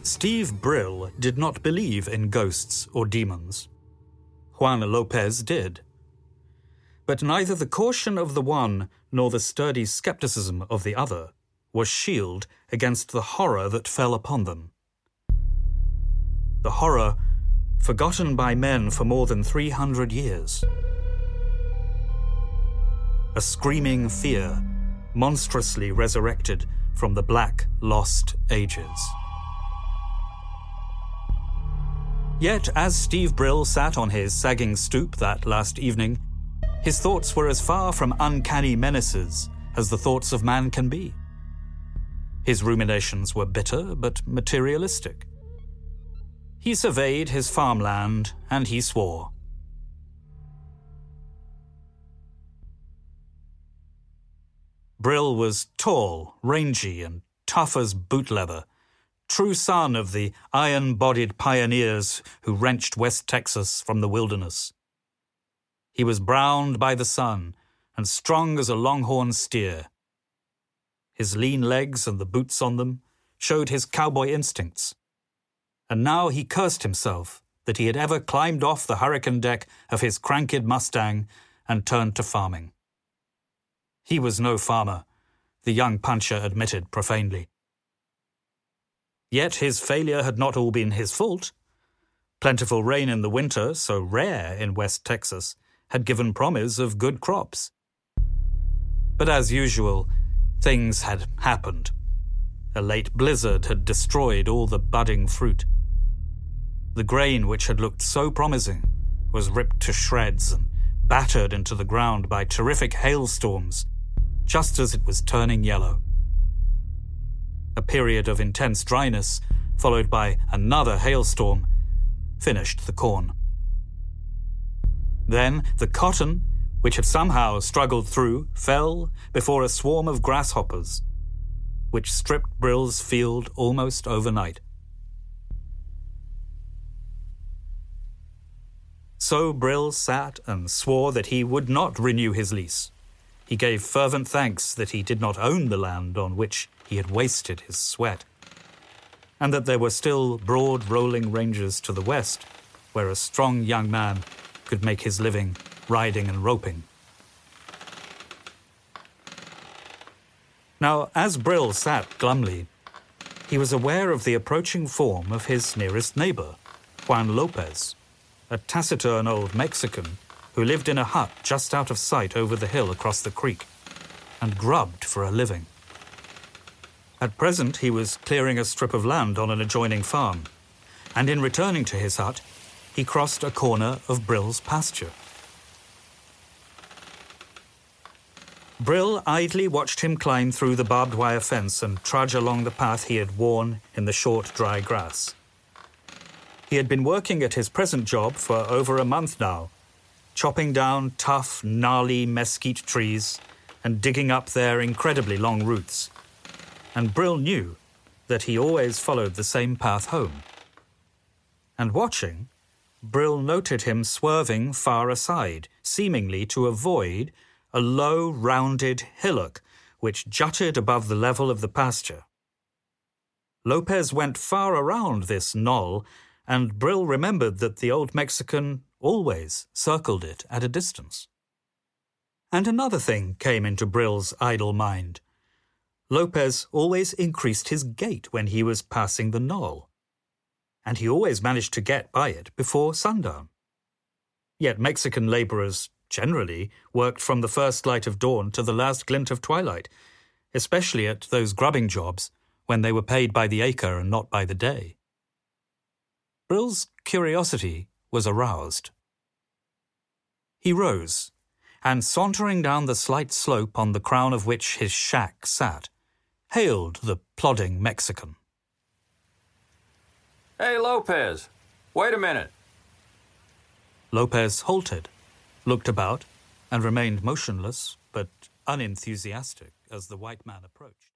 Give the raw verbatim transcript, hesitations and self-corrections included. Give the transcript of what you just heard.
Steve Brill did not believe in ghosts or demons. Juan Lopez did. But neither the caution of the one nor the sturdy skepticism of the other was shield against the horror that fell upon them. The horror forgotten by men for more than three hundred years. A screaming fear, monstrously resurrected from the black, lost ages. Yet, as Steve Brill sat on his sagging stoop that last evening, his thoughts were as far from uncanny menaces as the thoughts of man can be. His ruminations were bitter but materialistic. He surveyed his farmland and he swore. Brill was tall, rangy, and tough as boot leather, true son of the iron-bodied pioneers who wrenched West Texas from the wilderness. He was browned by the sun and strong as a longhorn steer. His lean legs and the boots on them showed his cowboy instincts. And now he cursed himself that he had ever climbed off the hurricane deck of his cranked Mustang and turned to farming. He was no farmer, the young puncher admitted profanely. Yet his failure had not all been his fault. Plentiful rain in the winter, so rare in West Texas, had given promise of good crops. But as usual, things had happened. A late blizzard had destroyed all the budding fruit. The grain which had looked so promising was ripped to shreds and battered into the ground by terrific hailstorms, just as it was turning yellow. A period of intense dryness, followed by another hailstorm, finished the corn. Then the cotton, which had somehow struggled through, fell before a swarm of grasshoppers, which stripped Brill's field almost overnight. So Brill sat and swore that he would not renew his lease. He gave fervent thanks that he did not own the land on which he had wasted his sweat, and that there were still broad rolling ranges to the west where a strong young man could make his living riding and roping. Now, as Brill sat glumly, he was aware of the approaching form of his nearest neighbor, Juan Lopez, a taciturn old Mexican who lived in a hut just out of sight over the hill across the creek and grubbed for a living. At present, he was clearing a strip of land on an adjoining farm, and in returning to his hut, he crossed a corner of Brill's pasture. Brill idly watched him climb through the barbed wire fence and trudge along the path he had worn in the short, dry grass. He had been working at his present job for over a month now, chopping down tough, gnarly mesquite trees and digging up their incredibly long roots. And Brill knew that he always followed the same path home. And watching, Brill noted him swerving far aside, seemingly to avoid a low, rounded hillock which jutted above the level of the pasture. Lopez went far around this knoll, and Brill remembered that the old Mexican always circled it at a distance. And another thing came into Brill's idle mind. Lopez always increased his gait when he was passing the knoll, and he always managed to get by it before sundown. Yet Mexican laborers generally worked from the first light of dawn to the last glint of twilight, especially at those grubbing jobs when they were paid by the acre and not by the day. Brill's curiosity was aroused. He rose, and sauntering down the slight slope on the crown of which his shack sat, hailed the plodding Mexican. Hey, Lopez, wait a minute. Lopez halted, looked about, and remained motionless but unenthusiastic as the white man approached.